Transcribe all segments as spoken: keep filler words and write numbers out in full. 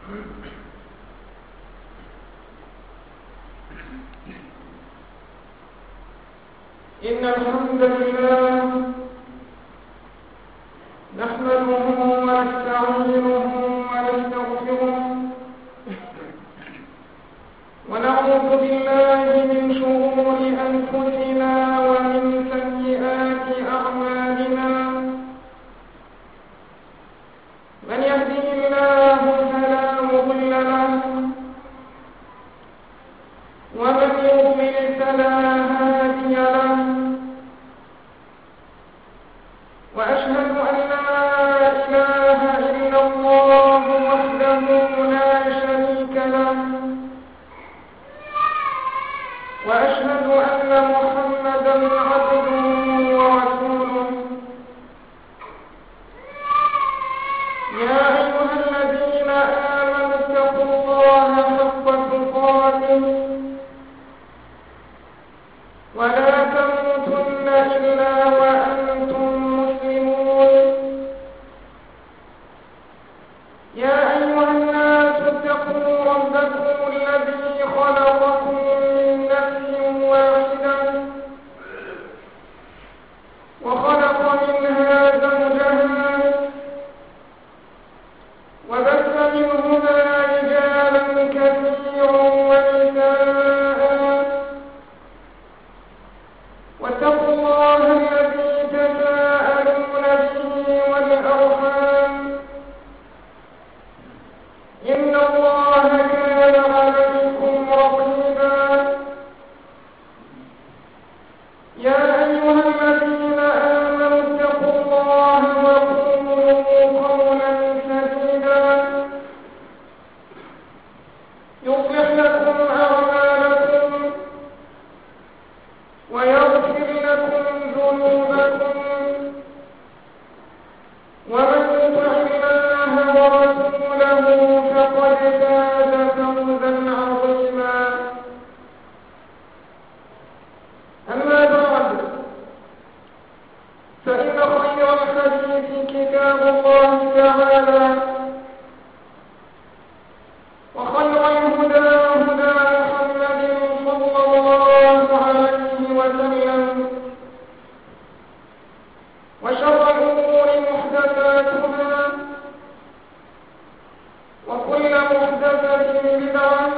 إن الحمد لله نحمده ونستعينه ونستغفره ونعوذ بالله من شرور أنفسنا ومن سيئات أعمالنا من يهده الله فلا مضل له ومن يضلل فلا هادي له وأشهد أن لا إله إلا الله وحده لا شريك له وأشهد أن محمدا عبده ورسوله يا أيها الذين آمنوا اتقوا الله حق تقاته ولا تموتن إلا وأنتم مسلمون يا أيها الناس اتقوا ربكم الذي خلقكم من نفس واحدة وخلق منها زوجها وبث منهما رجالا كثيرا ونساء واتقوا الله الذي تساءلون به والأرحام إن الله كان عليكم رقيبا يا أيها الذين آمنوا اتقوا الله وقولوا قولا سديدا يصلح لكم أعمالكم ويغفر لكم ذنوبكم ومن يطع الله ورسوله فقد فاز فوزا عظيما أما بعد فإن خير الحديث كتاب الله تعالى وخير الهدى هدى محمد صلى الله عليه وسلم وشر الأمور محدثاتها وكل محدثة بدعة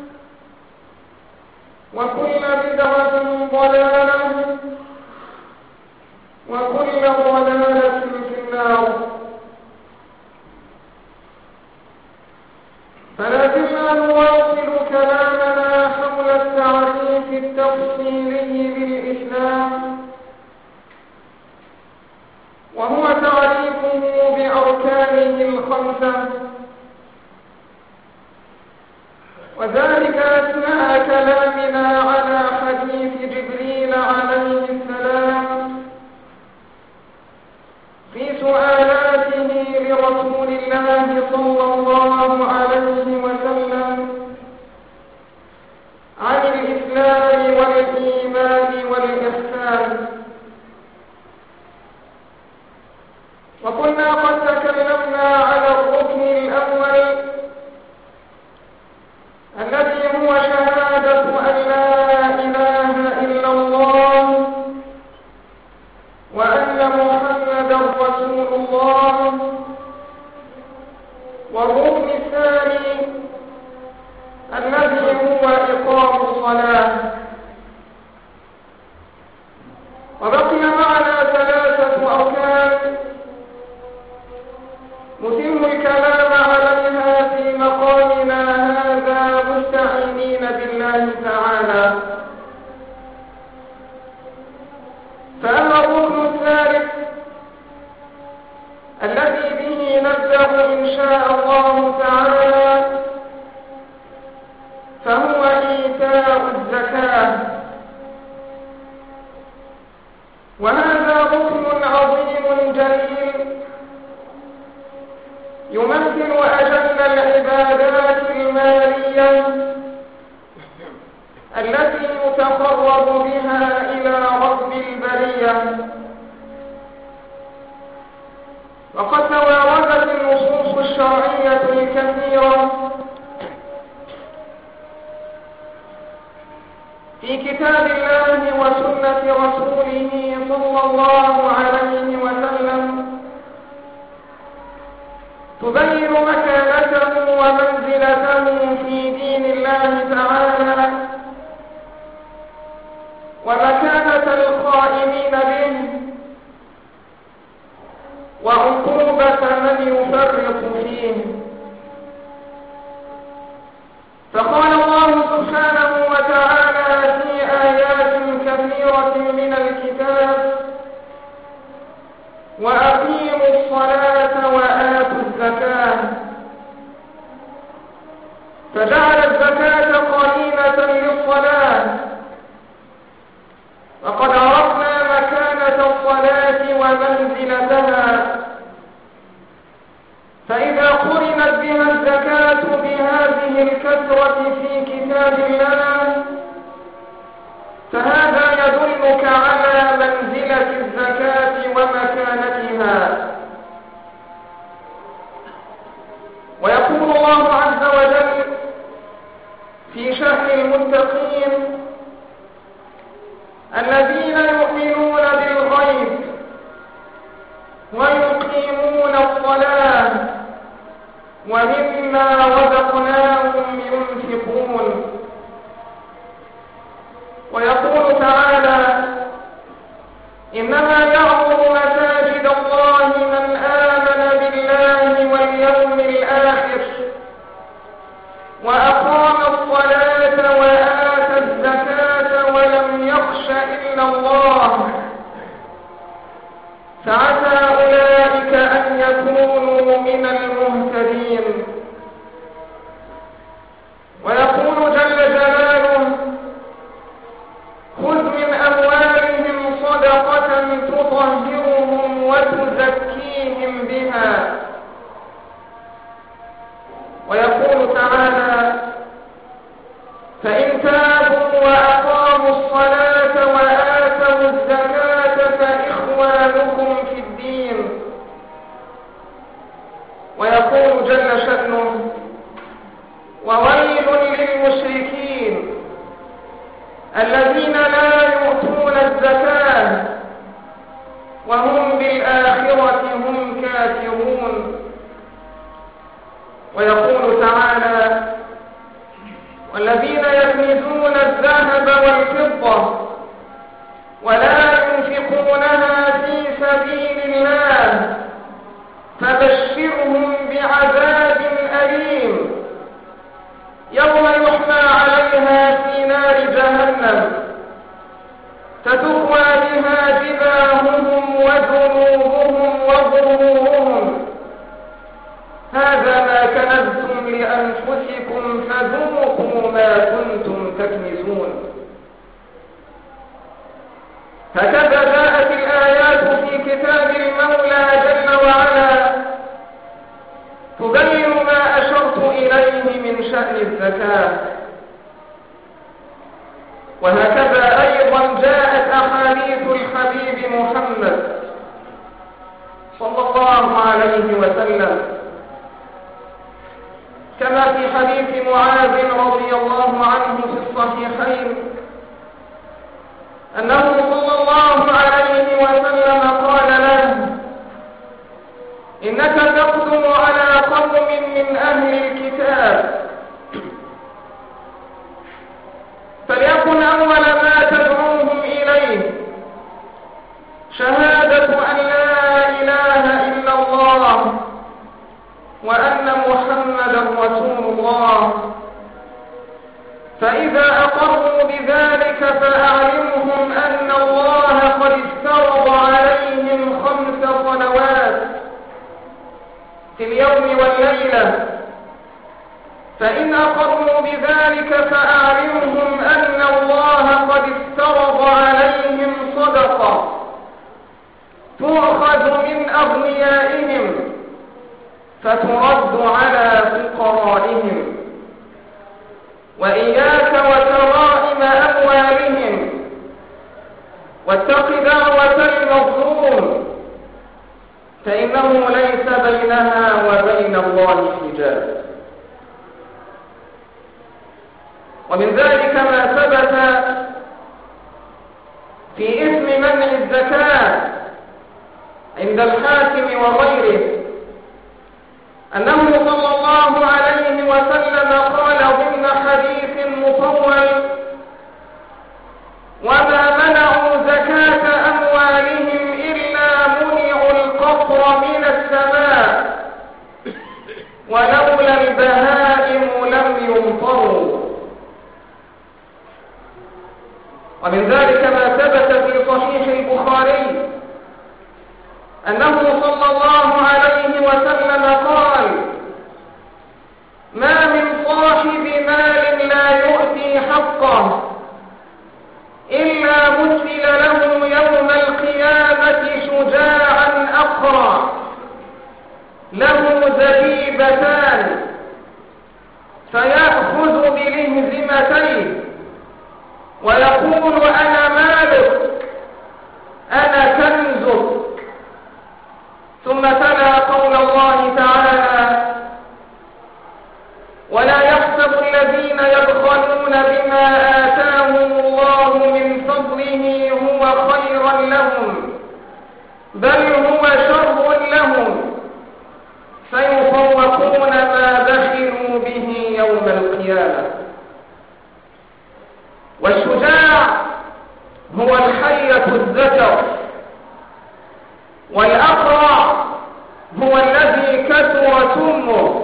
وكل بدعة ضلالة وكل ضلالة في النار فلا زلنا نواصل كلامنا حول التعريف التفصيلي للإسلام وهو تعريفه بأركانه الخمسة وذلك أثناء كلامنا على حديث جبريل عليه السلام في سؤالاته لرسول الله صلى الله عليه وسلم عن الإسلام والإيمان والإحسان وكنا قد تكلمنا على الركن الأول الذي هو شهادة أن لا إله إلا الله وأن محمدا رسول الله والركن الثاني الذي هو إقام الصلاة وبقي معنا ثلاثة أركان نتم الكلام عليها في مقامنا هذا مستعينين بالله تعالى فأما الركن الثالث الذي به نبدأ إن شاء الله تعالى فهو إيتاء الزكاة وهذا ركن عظيم جليل يمثل أجل العبادات المالية التي يتقرب بها إلى رب البرية وقد تواردت النصوص الشرعية الكثيرة كتاب الله وسنة رسوله صلى الله عليه وسلم تبين مكانته ومنزلته في دين الله تعالى ومكانة القائمين به وعقوبة من يفرط فيه. فقال الله سبحانه وتعالى في آيات كثيرة من الكتاب: وأقيموا الصلاة وآتوا الزكاة. فجعل الزكاة قرينة للصلاة، وقد عرفنا مكانة الصلاة ومنزلتها، فإذا قرنت بها الزكاة بهذه الكثرة في كتاب الله فهذا يدلك على منزلة الزكاة ومكانتها. ويقول الله عز وجل في شأن المتقين: الذين يؤمنون بالغيب ويقيمون الصلاة ومما رزقناهم ينفقون. ويقول تعالى: إنما يعمر مساجد الله من آمن بالله واليوم الآخر وأقام الصلاة وآتى الزكاة ولم يخش إلا الله فعسى أولئك أن يكونوا من المهتدين. ويقول جل جلاله: خذ من أموالهم صدقة تطهرهم وتزكيهم بها. ويقول تعالى: فإن تابوا وأقاموا الصلاة وآتوا الزكاة فإخوانكم في الدين. ويقول جل شأنه: وويل للمشركين الذين لا يؤتون الزكاة وهم بالآخرة هم كافرون. ويقول تعالى: والذين يكنزون الذهب والفضة ولا ينفقونها في سبيل الله فبشرهم بعذاب أليم يوم يحمى عليها في نار جهنم تتقوى بها جباههم وجنوبهم وظهورهم هذا ما كنزتم لأنفسكم فذوقوا ما كنتم تكنزون. هكذا جاءت الآيات في كتاب المولى جل وعلا تبين ما أشرت إليه من شأن الزكاة. وهكذا أيضا جاءت أحاديث الحبيب محمد صلى الله عليه وسلم كما في حديث معاذ رضي الله عنه في الصحيحين أنه صلى الله عليه وسلم قال له: إنك تقدم على قوم من أهل الكتاب فليكن أول ما تدعوهم إليه شهادة أن لا إله إلا الله وأن محمدا رسول الله، فإذا أقروا بذلك فأعلمهم أن الله قد افترض عليهم خمس صلوات في اليوم والليلة، فإن أقروا بذلك فأعلمهم أن الله قد افترض عليهم صدقة تؤخذ من أغنيائهم فترد على فقرائهم، وإياك وكرائم أموالهم واتق دعوة المظلوم فإنه ليس بينها وبين الله حجاب. ومن ذلك ما ثبت في إثم منع الزكاة عند الحاكم وغيره أنه صلى الله عليه وسلم قال ضمن حديث مطول: وما منعوا زكاة أموالهم إلا منعوا القطر من السماء ولولا البهائم لم يمطروا. ومن ذلك ما ثبت في صحيح البخاري أنه صلى الله عليه وسلم قال: ما من صاحب مال لا يؤتي حقه إلا مثل له يوم القيامة شجاعا أقرع له زبيبتان فيأخذ بلهزمتين ويقول: أنا مالك أنا كنزك. ثم تلا قول الله تعالى: ولا يحسب الذين يبخلون بما آتاهم الله من فضله هو خيرا لهم بل هو شر لهم فيطوقون ما بخلوا به يوم القيامة. والشجاع هو الحية الذكر، والأقرع هو الذي كثر سمه.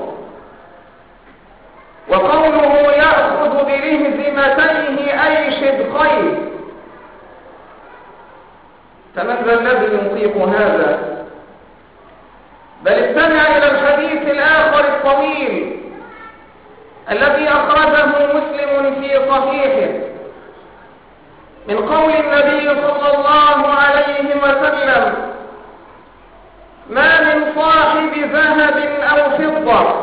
وقوله يأخذ بلهزمتيه أي شدقين، فمن ذا الذي يطيق هذا؟ بل استمع إلى الحديث الآخر الطويل الذي أخرجه مسلم في صحيحه من قول النبي صلى الله عليه وسلم: ما من صاحب ذهب أو فضة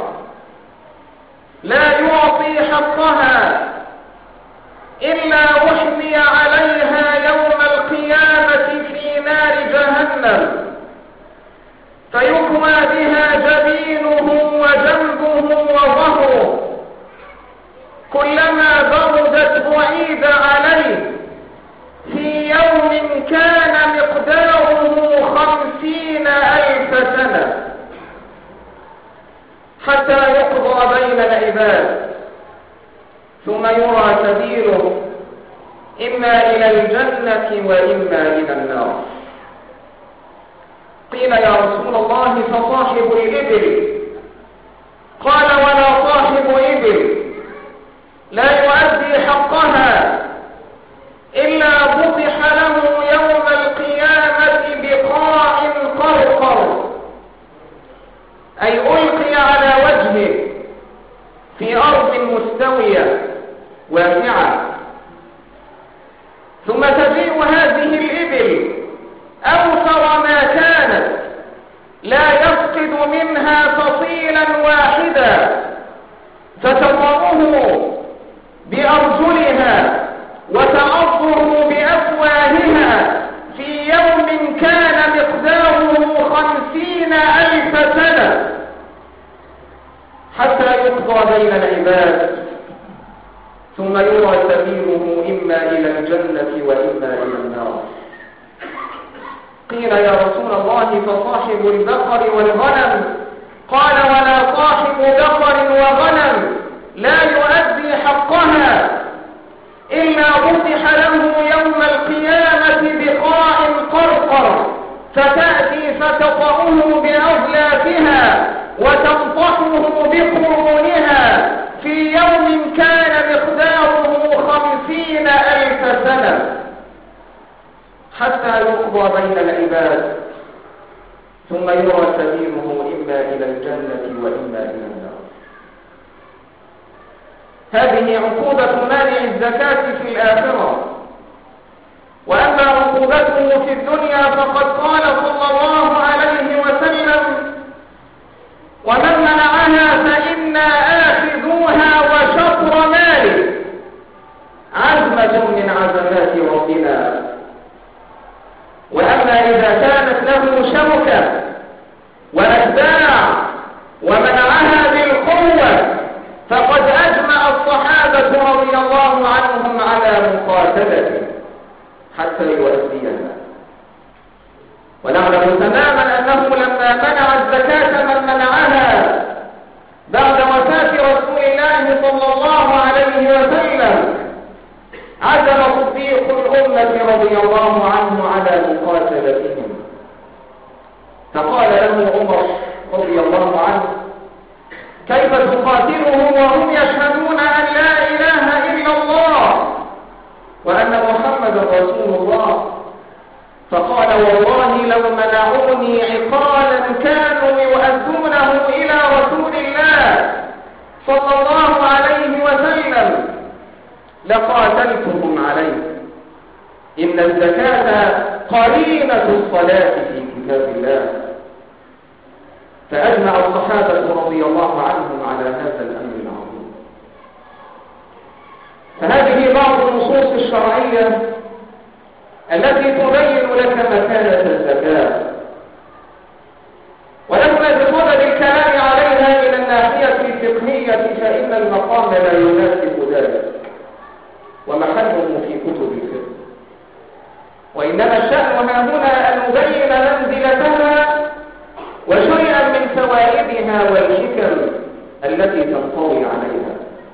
لا يعطي حقها إلا وحمي عليها يوم القيامة في نار جهنم فيكوى بها جبينه وجنبه وظهره، كلما بردت أعيد عليه في يوم كان مقداره خمسين ألف سنة حتى يقضى بين العباد، ثم يرى سبيله إما إلى الجنة وإما إلى النار. قيل: يا رسول الله فصاحب الإبل؟ قال: ولا صاحب إبل لا يؤدي حقها إلا بطح له يوم القيامة بقاع قرقر، أي ألقي على وجهه في أرض مستوية واسعة، ثم تجيء هذه الإبل أوفر ما كانت لا يفقد منها فصيلا واحدا فتطأه بأرجلها وتعضه بأفواهها في يوم كان مقداره خمسين ألف سنة حتى يقضى بين العباد، ثم يرى سبيله إما إلى الجنة وإما إلى النار. قيل: يا رسول الله فصاحب البقر والغنم؟ قال: ولا صاحب بقر وغنم لا يؤدي حقها إلا بطح له يوم القيامة بقاع قرقر فتأتي فتطأه بأظلافها وتنطحه بقرونها في يوم كان مقداره خمسين ألف سنة حتى يقضى بين العباد، ثم يرى سبيله إما إلى الجنة وإما إلى النار. هذه عقوبة مانع الزكاة في الآخرة. وأما عقوبته في الدنيا فقد قال صلى الله عليه وسلم: ومن منعها فإنا آخذوها وشطر ماله، عزمة من عزمات ربنا. وأما إذا كانت له شوكة وأتباع ومنعها بالقوة فقد أجمع الصحابة رضي الله عنهم على مقاتلته حتى يؤديها. ونعلم تماما أنه لما منع الزكاة من منعها بعد وفاة رسول الله صلى الله عليه وسلم عزم صديق الأمة رضي الله عنه على مقاتلتهم، فقال له عمر رضي الله عنه: كيف تقاتلهم وهم يشهدون أن لا إله إلا الله وأن محمدا رسول الله؟ فقال: والله لو منعوني عقالا كانوا يؤدونه إلى رسول الله صلى الله عليه وسلم لقاتلتهم عليه. إن الزكاة قرينة الصلاة في كتاب الله. فأجمع الصحابة رضي الله عنهم على هذا الأمر العظيم. فهذه بعض النصوص الشرعية التي تبين لك مكانة الزكاة، ولما بصدد الكلام عليها من الناحية الفقهية فإن المقام لا يناسب ذلك ومحله في كتب الفقه، وإنما الشأن ها هنا أن نبين منزلتها وشيئا من فوائدها والحكم التي تنطوي عليها.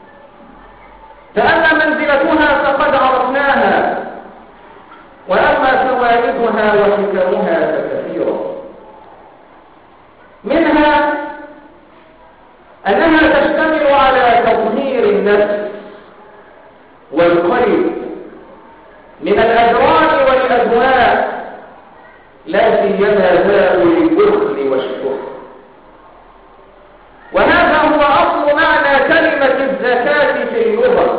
فأما منزلتها فقد عرفناها، وأما فوائدها وحكمها فكثيرة. منها أنها تشتمل على تطهير النفس والقلب من الأدران والأهواء، لا سيما ذات البخل والشح. وهذا هو أصل معنى كلمة الزكاة في اللغة.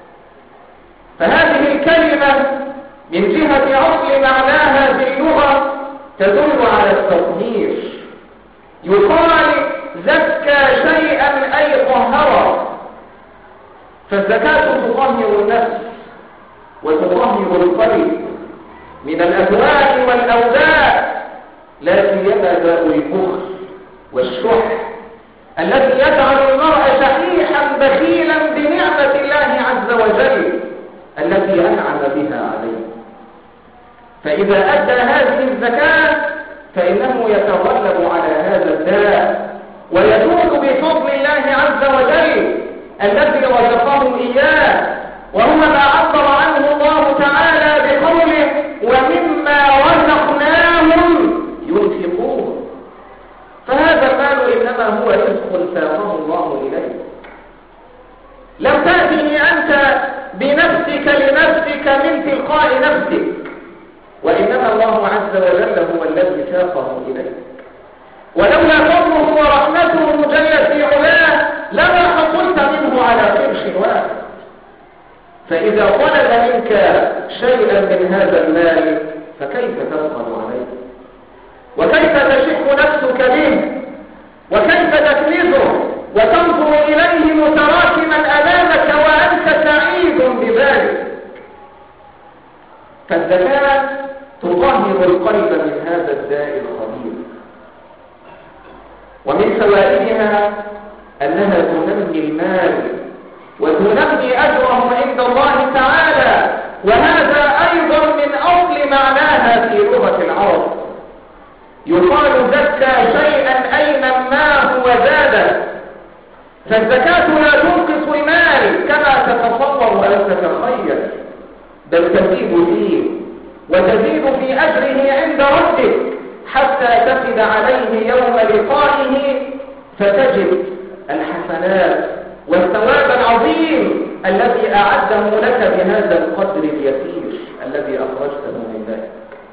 فهذه الكلمة من جهة أصل معناها في اللغة تدل على التطهير. يقال زكى شيئا أي طهره. فالزكاة تطهر النفس وتطهر القلب من الأهواء والأوباء، لا سيما ذات البخل والشح الذي يجعل المرء شحيحا بخيلا بنعمة الله عز وجل التي أنعم بها عليه. فإذا أدى هذه الزكاة فإنه يتغلب على هذا الداء ويجود بفضل الله عز وجل الذي رزقهم إياه، وهو ما عبر عنه الله تعالى بقوله: ومما رزقناهم ينفقون. فهذا المال إنما هو رزق ساقه الله إليه. لم تأتي أنت بنفسك لنفسك من تلقاء نفسك، وإنما الله عز وجل هو الذي ساقه إليه. ولولا فضله ورحمته جل في علاه لما حصلت منه على قرش واحد. فإذا طلب منك شيئا من هذا المال فكيف تبخل عليه؟ وكيف تشح نفسك به؟ وكيف تكنزه وتنظر إليه متراكما أمامك وأنت سعيد بذلك؟ فالزكاة تطهر القلب من هذا الداء الخبيث. ومن فوائدها أنها تنمي المال وتنمي أجره عند الله تعالى، وهذا أيضا من أصل معناها في لغة العرب. يقال زكى شيئا أينما هو زاده. فالزكاة لا تنقص المال كما تتصور أو تتخيل، بل تزيد فيه وتزيد في أجره عند ربك حتى تفد عليه يوم لقائه فتجد الحسنات والثواب العظيم الذي أعده لك بهذا القدر اليسير الذي أخرجته من ذلك.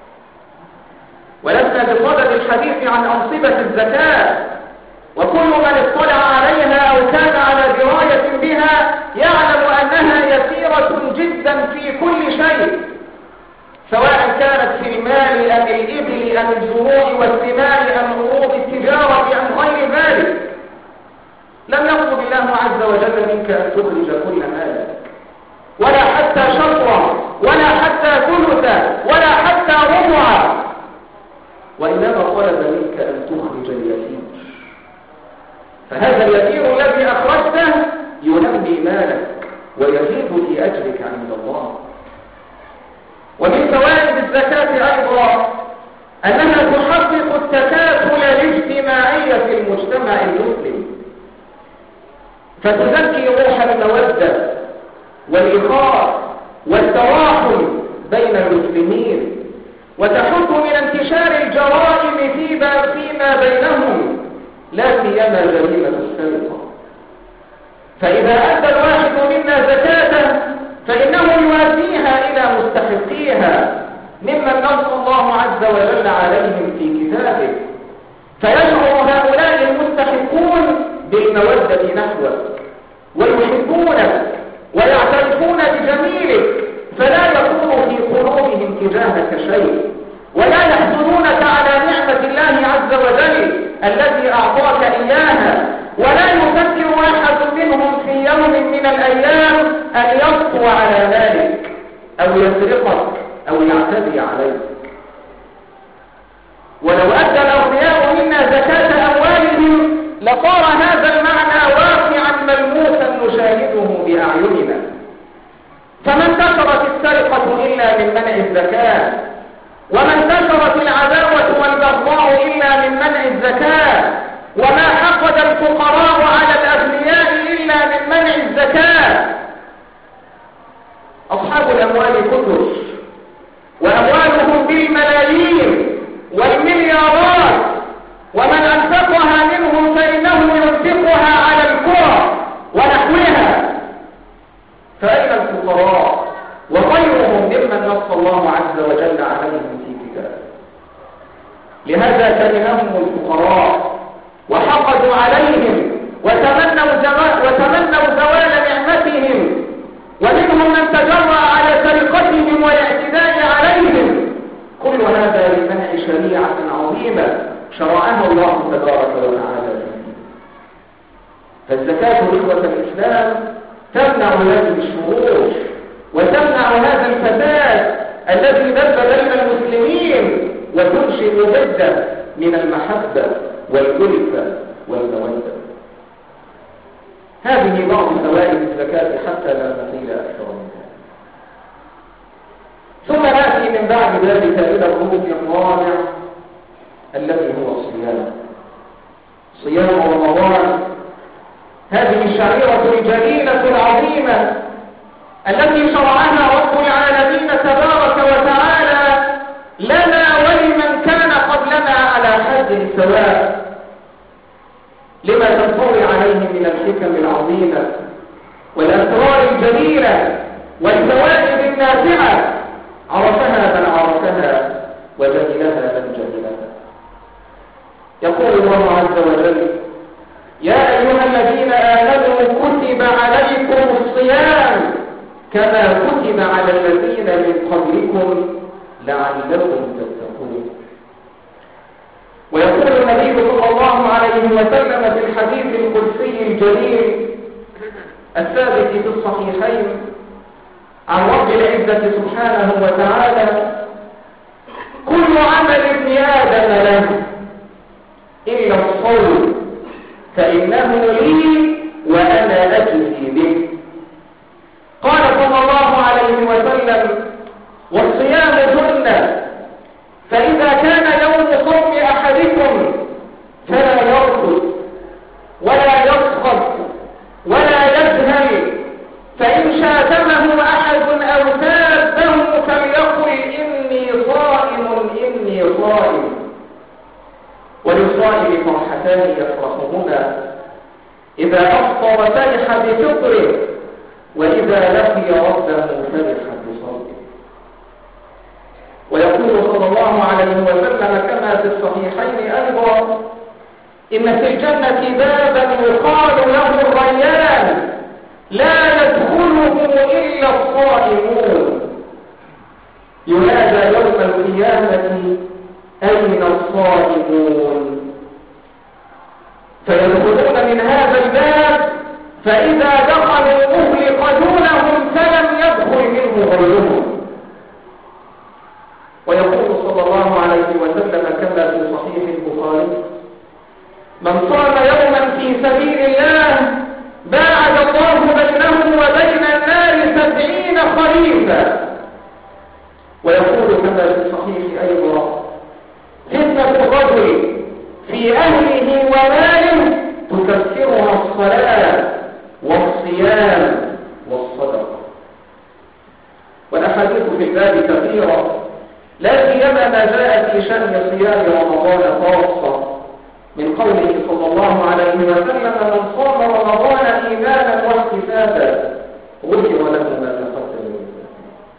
ولسنا بصدد الحديث عن أنصبة الزكاة، وكل من اطلع عليها أو كان على دراية بها يعلم أنها يسيرة جدا في كل شيء، سواء كانت في المال أم الإبل أم الزروع والثمار أم عروض التجارة أم غير ذلك. لم يطلب الله عز وجل منك أن تخرج كل مالك، ولا حتى شطرا، ولا حتى ثلثا، ولا حتى ربعا، وإنما طلب منك أن تخرج اليسير. فهذا اليسير الذي أخرجته ينمي مالك ويزيد في أجرك عند الله. ومن فوائد الزكاة أيضا أنها تحقق التكافل الاجتماعي في المجتمع المسلم، فتزكي روح المودة والإخاء والتراحم بين المسلمين، وتحد من انتشار الجرائم فيما بينهم، لا سيما جريمة السرقة. فإذا أدى الواحد منا زكاة فإنه يؤديها إلى مستحقيها ممن نص الله عز وجل عليهم في كتابه، فيشعر هؤلاء المستحقون بالمودة نحوه ويحبونه ويعترفون بجميله، فلا يكون في قلوبهم تجاهك شيء، ولا يحزنونك على نعمة الله عز وجل التي أعطاك إياها، ولا يفكر أحد منهم في يوم من الأيام أن يسطو على ذلك أو يسرقك أو يعتدي عليك. ولو أدى الأغنياء منا زكاة أموالهم لصار هذا المعنى واقعا ملموسا نشاهده بأعيننا. فما انتشرت السرقة إلا من منع الزكاة، وما انتشرت العداوة والبغضاء إلا من منع الزكاة، وما حقد الفقراء على الأغنياء إلا من منع الزكاة. أصحاب الأموال كثر، وأموالهم بالملايين والمليارات، ومن أنفقها منهم فإنه ينفقها على الكرة ونحوها. فأين الفقراء وغيرهم ممن نص الله عز وجل عليهم في كتابه؟ لهذا كرههم الفقراء وحقدوا عليهم وتمنوا وتمنوا زوال نعمتهم، ومنهم من تجرأ على سرقتهم والاعتداء عليهم. كل هذا لمنع شريعة عظيمة شرعها الله تبارك وتعالى. فالزكاة إخوة الإسلام تمنع هذه الشرور وتمنع هذا الفساد الذي دب بين المسلمين، وتنشئ ضده من المحبة والألفة والمودة. هذه بعض فوائد الزكاة حتى لا نطيل أكثر منها. ثم نأتي من بعد ذلك إلى الركن الرابع الذي هو الصيام. صيام رمضان، هذه الشعيرة الجليلة العظيمة التي شرعها رب العالمين تبارك وتعالى لنا ولمن كان قبلنا على حد سواء، لما تنطوي عليه من الحكم العظيمة والأسرار الجليلة والفوائد النافعة، عرفها من عرفها وجهلها من جهلها. يقول الله عز وجل: يا أيها الذين آمنوا كتب عليكم الصيام كما كتب على الذين من قبلكم لعلكم تتقون. ويقول النبي صلى الله عليه وسلم في الحديث القدسي الجليل الثابت في الصحيحين عن رب العزة سبحانه وتعالى: كل عمل ابن آدم له إلا الصوم فإنه لي وأنا أجزي به. قال صلى الله عليه وسلم: والصيام جنة، فإذا كان يوم صوم أحدكم فلا يرفث ولا يسخط ولا يجهل، فإن شاتمه أحد أو سابه فليقل إني صائم إني صائم. وللصائم فرحتان يفرحهما: إذا أفطر فرح بفطره، وإذا لقي ربه فرح بصومه. ويقول صلى الله عليه وسلم كما في الصحيحين أيضا: إن في الجنة بابا يقال له الريان لا يدخله إلا الصائمون، ينادى يوم القيامة: أين الصائمون؟ فيدخلون من هذا الباب، فإذا دخلوا أغلق دونهم فلم يدخل منه غيرهم. ويقول صلى الله عليه وسلم كما في صحيح البخاري: من صام يوما في سبيل الله باعد الله بينه وبين النار سبعين خريفا. ويقول كما في الصحيح أيضا: فتنة الرجل في أهله وماله تكفرها الصلاة والصيام والصدقة. والأحاديث في الباب كثيرة، لا سيما ما جاء في شأن صيام رمضان خاصة، من قوله صلى الله عليه وسلم: من صام رمضان إيمانا واحتسابا غفر له ما تقدم من ذنبه.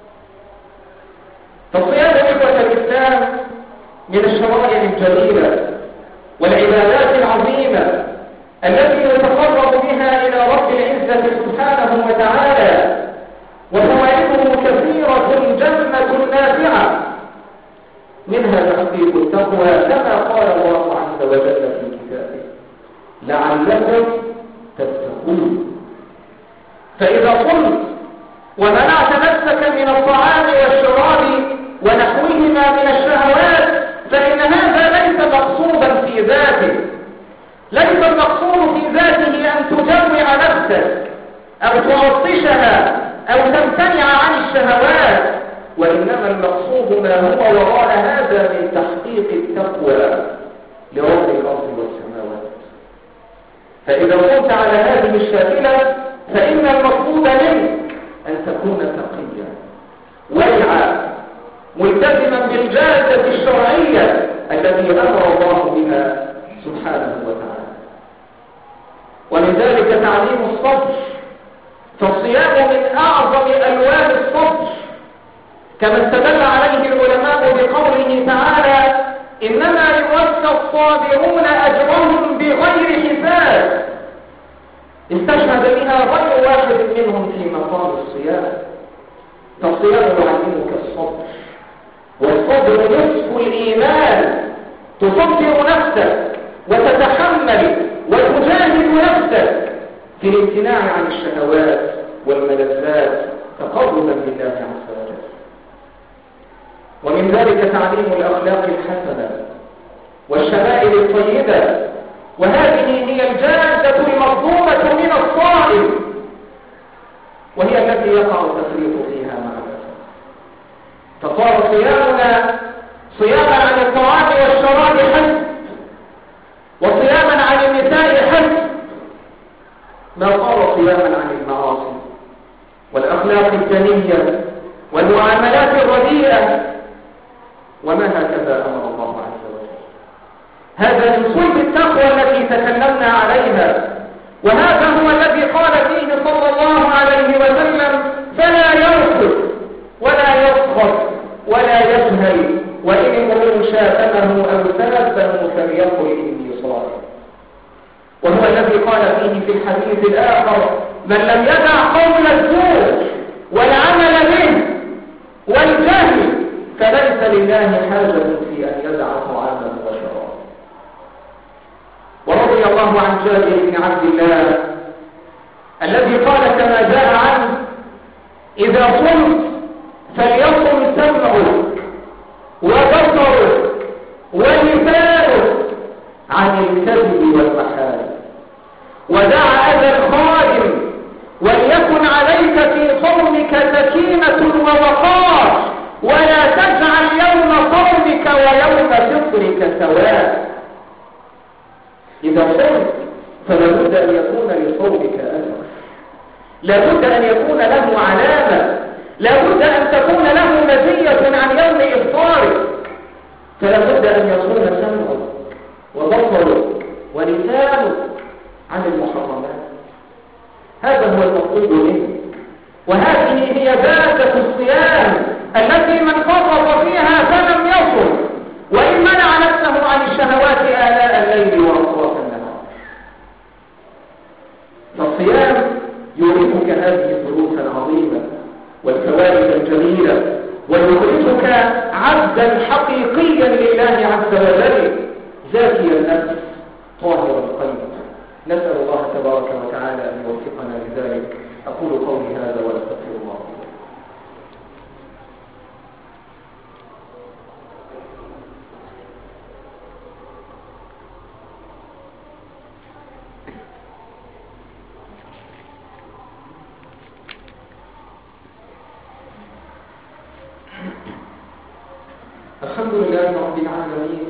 فالصيام إخوة الإسلام من الشرائع الجليلة والعبادات العظيمة التي يتقرب بها إلى رب العزة سبحانه وتعالى، وفوائده كثيرة جمة نافعة، منها تحقيق التقوى كما قال الله عز وجل في كتابه: لعلكم تتقون. فإذا قلت ومنعت نفسك من الطعام والشراب ونحوهما من الشهوات، فإن هذا ليس مقصودا في ذاته، ليس المقصود في ذاته أن تجوع نفسك أو تعطشها أو تمتنع عن الشهوات، وإنما المقصود ما هو وراء هذا من تحقيق التقوى لرب الأرض والسماوات. فإذا كنت على هذه الشاكلة فإن المقصود منك أن تكون تقيا ورعا ملتزما بالجادة الشرعية التي أمر الله بها سبحانه وتعالى. ومن ذلك تعليم الصبر، فالصيام من أعظم ألوان الصبر، كما استدل عليه العلماء بقوله تعالى: إنما يوفى الصابرون أجرهم بغير حساب. استشهد بها غير واحد منهم في مقام الصيام. فالصيام يعلمك الصبر، والصبر نصف الإيمان. تصبر نفسك وتتحمل وتجاهد نفسك في الامتناع عن الشهوات والملذات تقربا لله عز وجل. ومن ذلك تعليم الأخلاق الحسنة والشمائل الطيبة، وهذه هي الجادة المطلوبة من الصائم، وهي التي يقع التفريط فيها مع الأسف. فصار صيامنا صياما عن الطعام والشراب حسب، وصياما عن النساء حسب، ما صار صياما عن المعاصي والأخلاق الدنية والمعاملات الرديئة، وما هكذا أمر الله عز وجل. هذا من صلب التقوى التي تكلمنا عليها، وهذا هو الذي قال فيه صلى الله عليه وسلم: فلا يرفض ولا يسخط ولا يجهل، وإن امرؤ شاتمه أو سبه فليقل إني صائم. وهو الذي قال فيه في الحديث الآخر: من لم يدع قول الزور والعمل به والجهل فليس لله حاجة في أن يدع طعامه وشرابه. ورضي الله عن جابر بن عبد الله الذي قال كما جاء عنه: إذا صمت فليصم سمعك وبصرك ولسانك عن الكذب والمحال، ودع أذى الخادم، وليكن عليك في صومك سكينة ووقار، ولا تجعل يوم صومك ويوم فطرك سواء. إذا صمت فلابد أن يكون لصومك أثر، لابد أن يكون له علامة، لابد أن تكون له مزية عن يوم إفطارك. فلابد أن يصون سمعك وبصرك ولسانك عن المحرمات. هذا هو المطلوب منك، وهذه هي ذات الصيام التي من فرط فيها فلم يصم، وإن منع نفسه عن الشهوات آلاء الليل وأطراف النهار. فالصيام يورثك هذه الدروس العظيمة والفوائد الجميلة، ويخرجك عبدا حقيقيا لله عز وجل، زاكي النفس طاهر القلب. نسأل الله تبارك وتعالى أن يوفقنا لذلك. أقول قولي هذا وأستغفر الله. رب العالمين،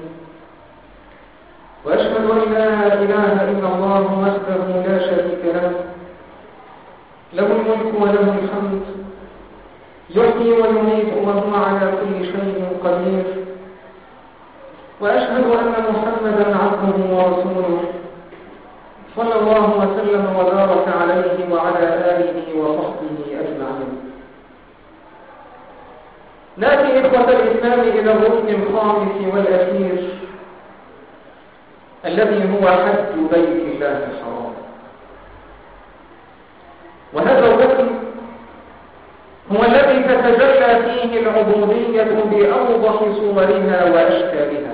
وأشهد أن لا إله إلا الله وحده لا شريك له، له الملك وله الحمد، يحيي ويميت وهو على كل شيء قدير. وأشهد أن محمدا عبده ورسوله صلى الله وسلم وبارك عليه وعلى آله وصحبه أجمعين. نأتي إخوة الإسلام إلى الركن الخامس والأخير الذي هو حج بيت الله الحرام. وهذا الركن هو الذي تتجلى فيه العبودية بأوضح صورها وأشكالها،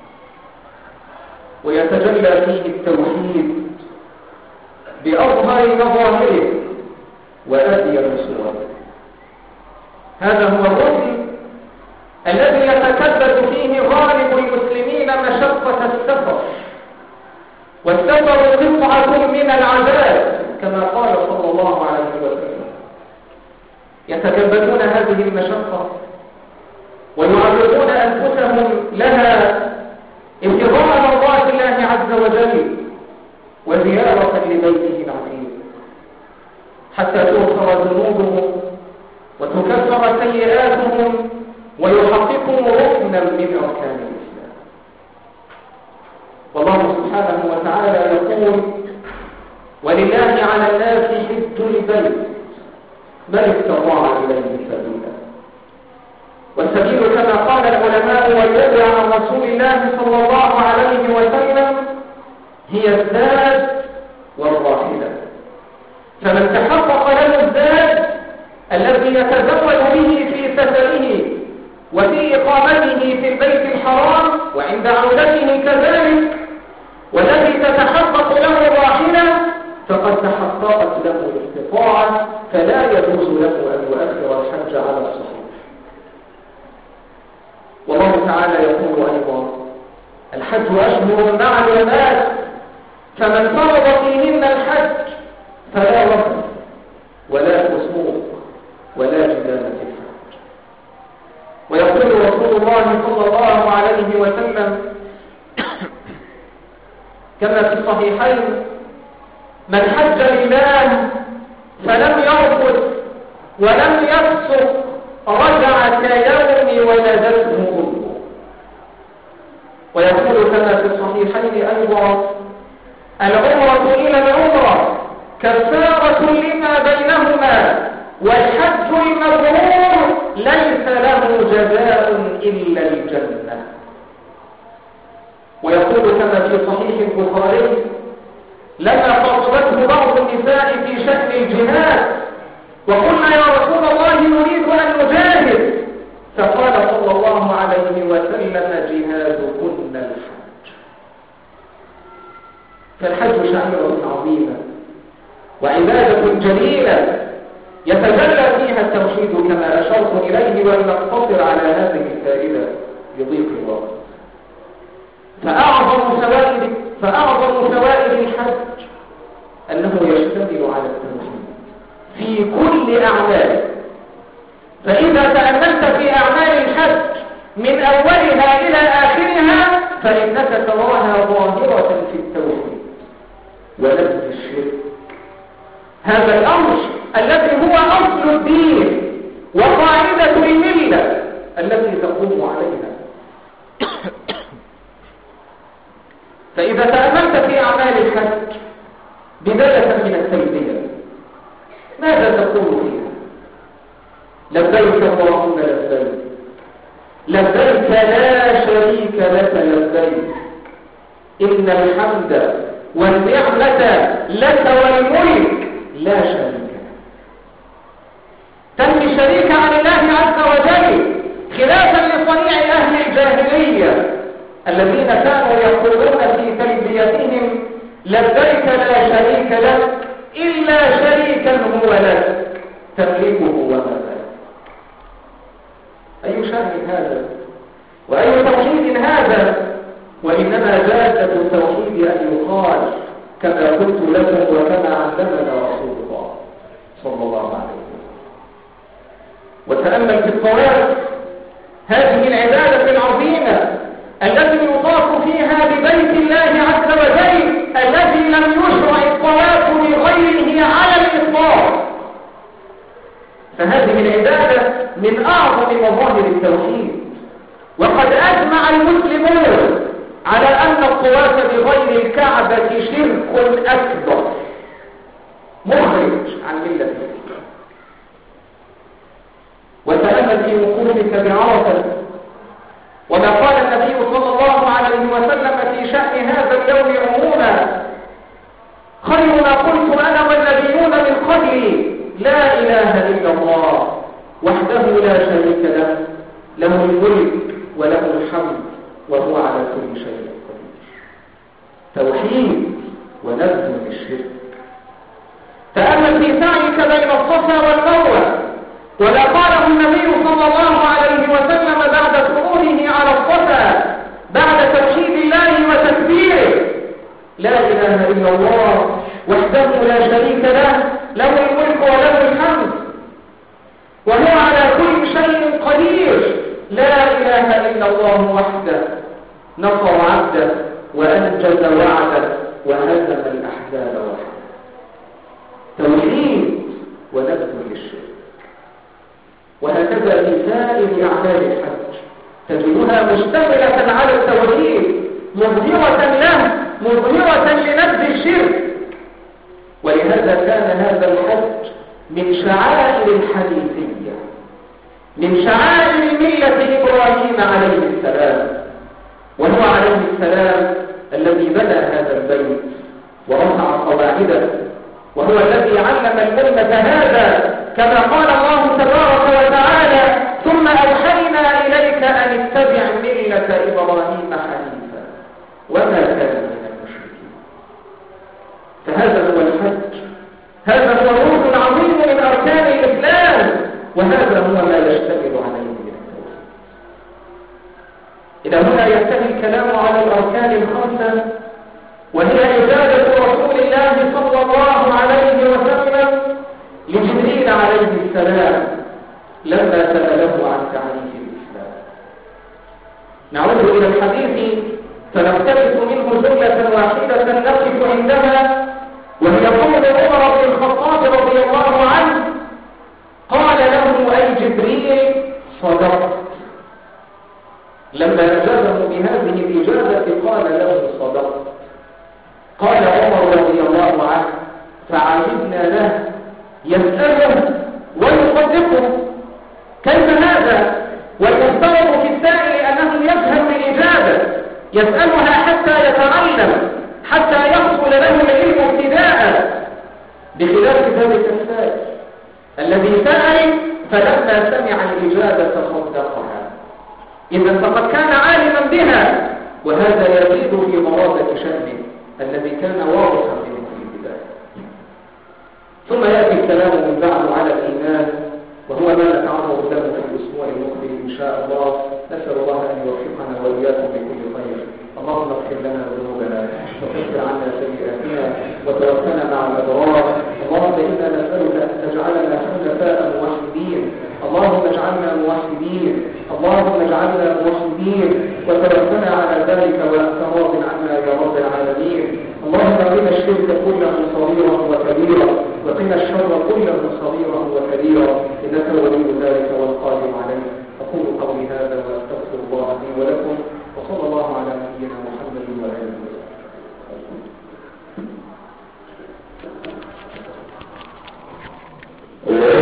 ويتجلى فيه التوحيد بأظهر مظاهره وأبين صوره. هذا هو الركن الذي يتكبد فيه غالب المسلمين مشقة السفر، والسفر قطعة من العذاب كما قال صلى الله عليه وسلم. يتكبدون هذه المشقة ويعرضون أنفسهم لها ابتغاء مرضات الله عز وجل وزيارة لبيته العظيم، حتى تغفر ذنوبهم وتكفر سيئاتهم ويحققوا ركنا من أركان الإسلام. والله سبحانه وتعالى يقول: ولله على الناس حج البيت من استطاع إليه سبيلا. والسبيل كما قال العلماء واليد عن رسول الله صلى الله عليه وسلم هي الزاد والراحلة. فمن تحقق له الزاد الذي يتزود به في سفره وفي إقامته في البيت الحرام وعند عودته كذلك، والذي تتحقق له الراحلة فقد تحققت له الاستطاعة، فلا يجوز له أن يؤخر الحج على الصحيح. والله تعالى يقول أيضا: الحج أشهر معلومات، فمن فرض فيهن الحج فلا رفث ولا فسوق ولا جدال في الحج. ويقول رسول الله صلى الله عليه وسلم كما في الصحيحين: من حج لله فلم يرفث ولم يفسق رجع كيوم ولدته أمه. ويقول كما في الصحيحين أيضا: العمرة إلى العمرة كفارة لما بينهما، والحج المبرور ليس له جزاء إلا الجنة. ويقول كما في صحيح البخاري: لما خاطبته بعض النساء في شأن الجهاد وقلنا: يا رسول الله نريد أن نجاهد، فقال صلى الله عليه وسلم: جهادكن الحج. فالحج شعيرة عظيمة وعبادة جليلة يتجلى فيها التوحيد كما أشرت إليه، ولنقتصر على هذه الفائدة بضيق الوقت. فأعظم فوائد فأعظم فوائد الحج أنه يشتمل على التوحيد في كل أعماله. فإذا تأملت في أعمال الحج من أولها إلى آخرها فإنك تراها ظاهرة في التوحيد ونبذ الشرك، هذا الأمر الذي هو أصل الدين وقاعدة الملة التي تقوم عليها. فإذا تأملت في أعمال الحج بداية من التلبية ماذا تقول فيها؟ لبيك اللهم لبيك، لبيك لا شريك لك لبيك، إن الحمد والنعمة لك والملك لا شريك لك. تنفي شريك عن الله عز وجل خلافا لصنيع أهل الجاهلية الذين كانوا يقولون في تلبيتهم: لبيك لا شريك لك إلا شريكا هو لك تملكه وما ملك. أي شأن هذا وأي توحيد هذا؟ وإنما جادة التوحيد أن يقال كما قلت لكم وكما علمنا رسول الله صلى الله عليه وسلم. وتأمل في الطواف، هذه العبادة العظيمة التي يطاف فيها ببيت الله عز وجل الذي لم يشرع الطواف بغيره على الإطلاق. فهذه العبادة من أعظم مظاهر التوحيد، وقد أجمع المسلمون على أن الطواف بغير الكعبة شرك أكبر مخرج عن ملة الإسلام. وتأمل في وقوفك بعرفة وما قال النبي صلى الله عليه وسلم في شأن هذا اليوم عموما: خير ما قلت أنا والنبيون من قبلي لا إله إلا الله وحده لا شريك له، له الملك وله الحمد وهو على كل شيء قدير. توحيد ونبذ للشرك. تأمل في سعيك بين الصفا والمروة ولا قاله النبي صلى الله عليه وسلم بعد صعوده على الصفا بعد توحيد الله وتكبيره: لا إله إلا الله وحده لا شريك له، له الملك وله الحمد وهو على كل شيء قدير. لا إله إلا الله وحده نصر عبده وأنجز وعده وهزم الأحزاب وحده. توحيد ونبذ للشرك. وهكذا في سائر أعمال الحج تجدها مشتملة على التوحيد، مظهرة له، مظهرة لنبذ الشرك. ولهذا كان هذا الحج من شعائر الحنيفية، من شعائر ملة إبراهيم عليه السلام، وهو عليه السلام الذي بنى هذا البيت ورفع قواعده، وهو الذي علم الأمة هذا كما قال الله تبارك وتعالى: ثم أوحينا إليك أن اتبع ملة إبراهيم حنيفا وما كان من المشركين. فهذا هو الحج، هذا هو ركن عظيم من أركان الإسلام، وهذا هو ما يشتمل عليه من التوحيد. إذا هنا ينتهي الكلام على الأركان الخمسة، وهي عبادة رسول الله صلى الله عليه وسلم لجبريل عليه السلام لما سأله عن تعريف الإسلام. نعود إلى الحديث فنقتبس منه جملة واحدة نقف عندها، وهي قول عمر بن الخطاب رضي الله عنه: قال له أي جبريل صدقت. لما أجابه بهذه الإجابة قال له صدقت. قال عمر رضي الله عنه: فعجبنا له يسأله ويصدقه. كيف هذا؟ والمفترض في السائل أنه يفهم الإجابة، يسألها حتى يتعلم، حتى يحصل له العلم ابتداء، بخلاف ذلك السائل الذي سأل فلما سمع الإجابة صدقها. إذا فقد كان عالما بها، وهذا يزيد في مراتب شأنه الذي كان واضحا منه في البداية. ثم يأتي الكلام من بعد على الإيمان، وهو ما نتعرض له في الأسبوع المقبل إن شاء الله. نسأل الله أن يوفقنا وإياكم بكل خير. اللهم اغفر لنا ذنوبنا وكفر عنا سيئاتنا وتوفنا مع الأبرار. اللهم إنا نسألك أن تجعلنا حنفاء موحدين. اللهم اجعلنا موحدين، اللهم اجعلنا موحدين وتوفنا على ذلك وأنت راض عنا يا رب العالمين. اللهم قنا الشرك كله صغيرا وكبيرا، وقنا الشر كله صغيرا وكبيرا، إنك ولي ذلك والقادر عليه. أقول قولي هذا وأستغفر الله لي ولكم، وصلى الله على نبينا محمد وآله وسلم.